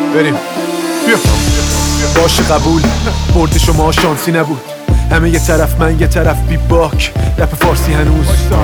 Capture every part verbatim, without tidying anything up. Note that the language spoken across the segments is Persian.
بریم. بیا باشه قبول، برد شما شانسی نبود. همه یه طرف من یه طرف بی باک، رپ فارسی هنوز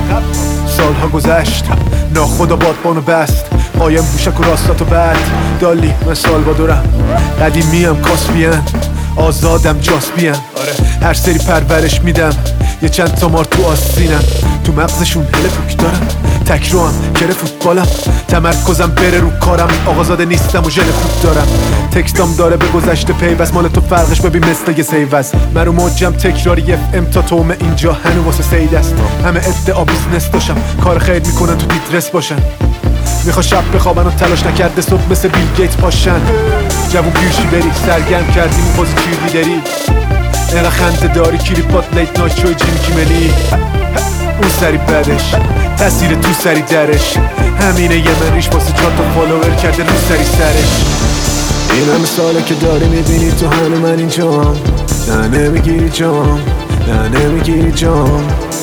سالها گذشت، ناخدا بادبانو بست. قایم بوشک و راستاتو بعد دالی، من سالوادورم، قدیمیم کاسپین، آزادم جاسپیم. هر سری پرورش میدم یه چند تا مار تو آستینم، تو مغزشون هله پوک دارم، تک رو هم کره فوتبالم، تمرکزم بره رو کارم، آقازاده نیستم و ژن خوب دارم. تکستام داره به گذشته پیوست، مال تو فرقش ببین مثل یه سیوز. من رو موجم تکراری اف ام تا تومه، اینجا هنو واسه سید است. همه ادعا بیزنس داشتم، کار خیر میکنن تو دیدرس باشن. میخوا شب بخوابن و تلاش نکرده صبح مثل بیل گیت پاشن. جوون پیشی بری سرگرم کردیم بازی چیری داری، اینقدر خنده داری کلیپات لیت نایت شوی جیم کیملی. اون سری بدش تاثیر تو سری درش، همینه یه منیش واسه چهار تا فالوور کرده رو سری سرش. این همه ساله که داری میبینی تو هنو من اینجام، نه نمیگیری جام، نه نمیگیری جام.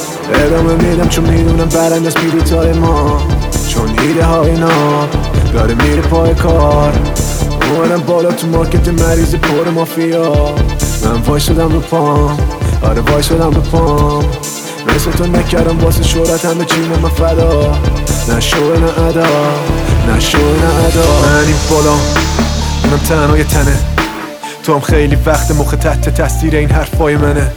ادامه میدم چون میدونم برند از پیریتای ما، چون ایده های ناب داره میره پای کار. اومدم بالا تو مارکت مریض پر مافیا، من وای شدم رو پام، آره وای شدم رو پام. مثل تو نکردم واسه شهرت، همه چیم من فدا، نه شوه نه ادا، نه شوه نه ادا. من این بالا اونم تنهای تنه، تو هم خیلی وقت مخ تحت تاثیر این حرفای منه.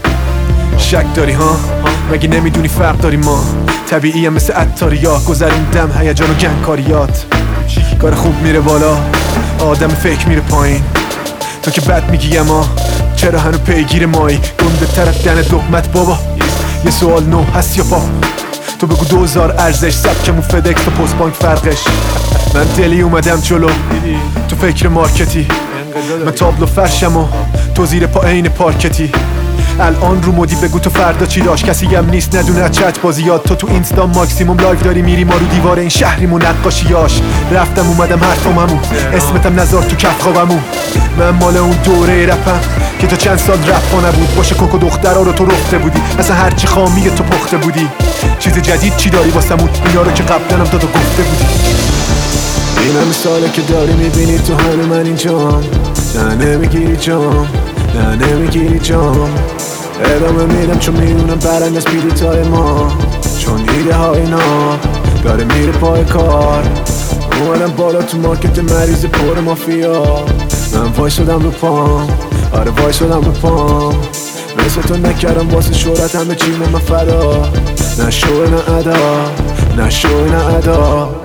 شک داری ها؟ مگه نمیدونی فرق داری ما؟ طبیعی هم مثل عطاریا، گذروندم هیجان و گنگکاریات. کار خوب میره بالا، آدم فیک میره پایین. تو که بد میگی اما چرا هنو پیگیر مایی؟ گنده طرف دن دقمت بابا، یه سوال نو هست یا پا؟ تو بگو دوزار ارزش، سبکمون فدکس تا پست بانک فرقش. من دلی اومدم جلو، تو فکر مارکتی، من تابلو فرشم و تو زیر پا عین پارکتی. الان رو مودی بگو تو فردا چی داشت، کسی هم نیست ندونه از چت بازیات. تو تو اینستا ماکسیموم لایف داری میری، ما رو دیوار این شهریمون نقاشیاش. رفتم اومدم حرفاممون، اسمتم نزار تو کف خوابمون. من مال اون دوره رپم که تا چند سال رپا نبود، باشه کوکو دخترها رو تو رفته بودی، اصلا هرچی خامی تو پخته بودی. چیز جدید چی داری واسمون؟ اینا رو که قبلا هم دادا گفته بودی. این همه ساله که داری میبینی تو هنو من اینجام، نه نمیگیری جام، نه نمیگیری جام. ادامه میدم چون میدونم برند از پیریتای ما، چون ایده های ناب داره میره پای کار. اومدم بالا تو مارکت مریض پر مافیا، من وای شدم رو پام، آره وای شدم رو پام. مثل تو نکردم واسه شهرت، همه چیم من فدا، نه شوه نه ادا، نه شوه نه ادا.